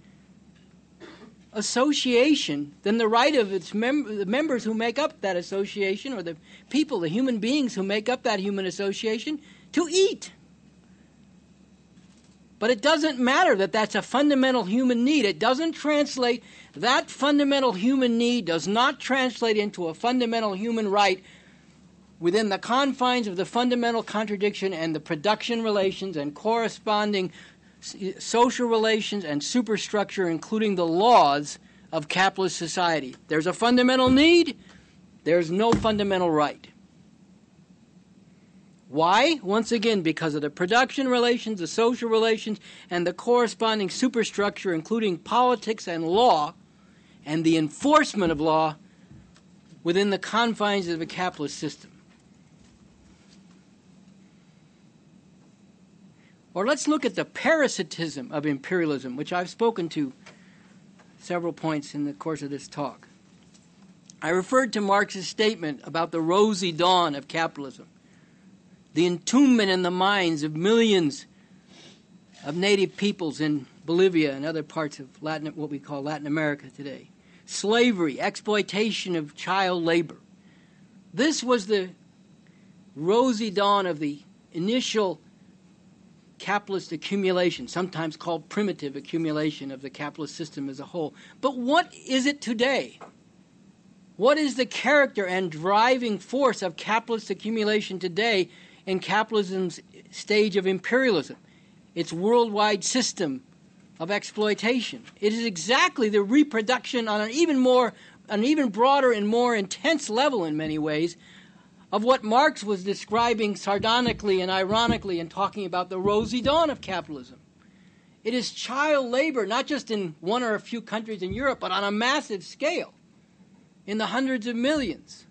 association than the right of its mem- the members who make up that association, or the people, the human beings who make up that human association, to eat? But it doesn't matter that that's a fundamental human need. It doesn't translate, that fundamental human need does not translate into a fundamental human right within the confines of the fundamental contradiction and the production relations and corresponding social relations and superstructure, including the laws of capitalist society. There's a fundamental need, there's no fundamental right. Why? Once again, because of the production relations, the social relations, and the corresponding superstructure, including politics and law, and the enforcement of law within the confines of a capitalist system. Or let's look at the parasitism of imperialism, which I've spoken to several points in the course of this talk. I referred to Marx's statement about the rosy dawn of capitalism, the entombment in the minds of millions of native peoples in Bolivia and other parts of Latin, what we call Latin America today. Slavery, exploitation of child labor. This was the rosy dawn of the initial capitalist accumulation, sometimes called primitive accumulation of the capitalist system as a whole. But what is it today? What is the character and driving force of capitalist accumulation today in capitalism's stage of imperialism, its worldwide system of exploitation? It is exactly the reproduction on an even more, an even broader and more intense level in many ways of what Marx was describing sardonically and ironically in talking about the rosy dawn of capitalism. It is child labor, not just in one or a few countries in Europe, but on a massive scale, in the hundreds of millions.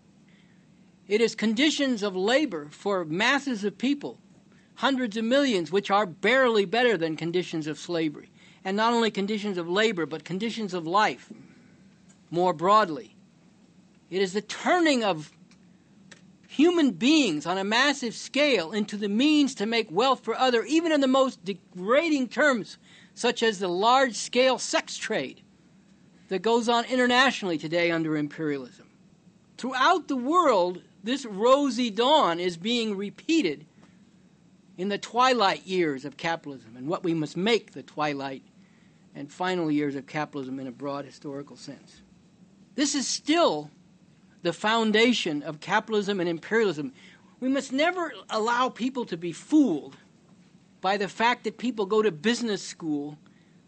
It is conditions of labor for masses of people, hundreds of millions, which are barely better than conditions of slavery. And not only conditions of labor, but conditions of life, more broadly. It is the turning of human beings on a massive scale into the means to make wealth for others, even in the most degrading terms, such as the large-scale sex trade that goes on internationally today under imperialism. Throughout the world, this rosy dawn is being repeated in the twilight years of capitalism, and what we must make the twilight and final years of capitalism in a broad historical sense. This is still the foundation of capitalism and imperialism. We must never allow people to be fooled by the fact that people go to business school,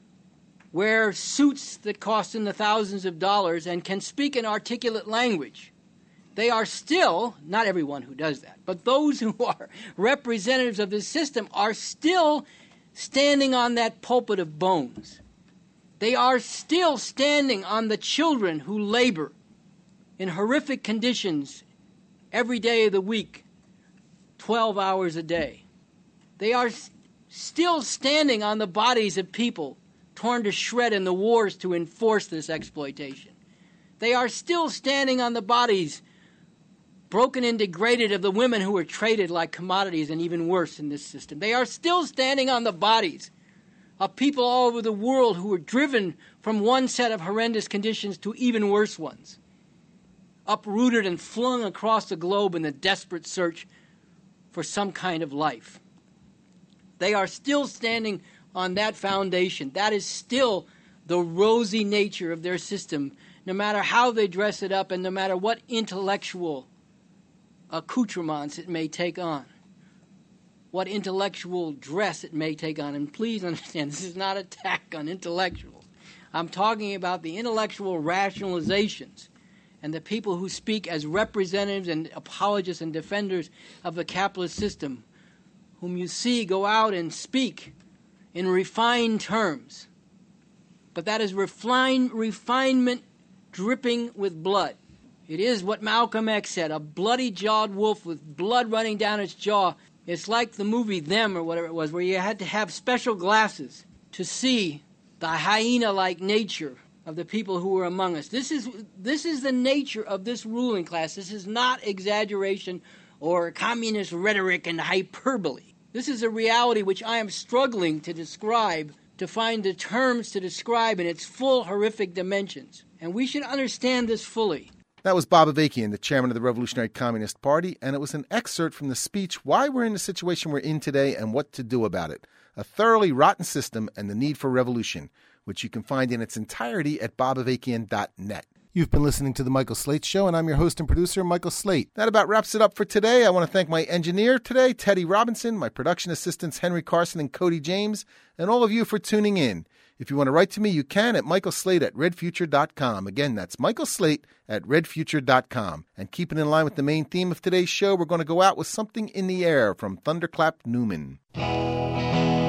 wear suits that cost in the thousands of dollars, and can speak an articulate language. They are still, not everyone who does that, but those who are representatives of this system are still standing on that pulpit of bones. They are still standing on the children who labor in horrific conditions every day of the week, twelve hours a day. They are s- still standing on the bodies of people torn to shred in the wars to enforce this exploitation. They are still standing on the bodies, broken and degraded, of the women who are traded like commodities, and even worse in this system. They are still standing on the bodies of people all over the world who were driven from one set of horrendous conditions to even worse ones, uprooted and flung across the globe in the desperate search for some kind of life. They are still standing on that foundation. That is still the rosy nature of their system, no matter how they dress it up and no matter what intellectual accoutrements it may take on. what intellectual dress it may take on. And please understand, this is not an attack on intellectuals. I'm talking about the intellectual rationalizations and the people who speak as representatives and apologists and defenders of the capitalist system, whom you see go out and speak in refined terms. But that is refine, refinement dripping with blood. It is what Malcolm X said, a bloody-jawed wolf with blood running down its jaw. It's like the movie Them or whatever it was, where you had to have special glasses to see the hyena-like nature of the people who were among us. This is, this is the nature of this ruling class. This is not exaggeration or communist rhetoric and hyperbole. This is a reality which I am struggling to describe, to find the terms to describe in its full horrific dimensions. And we should understand this fully. That was Bob Avakian, the chairman of the Revolutionary Communist Party, and it was an excerpt from the speech, Why We're in the Situation We're in Today and What to Do About It, a thoroughly rotten system and the need for revolution, which you can find in its entirety at bob avakian dot net. You've been listening to The Michael Slate Show, and I'm your host and producer, Michael Slate. That about wraps it up for today. I want to thank my engineer today, Teddy Robinson, my production assistants, Henry Carson and Cody James, and all of you for tuning in. If you want to write to me, you can at michael slate at red future dot com. Again, that's michael slate at red future dot com. And keeping in line with the main theme of today's show, we're going to go out with Something in the Air from Thunderclap Newman.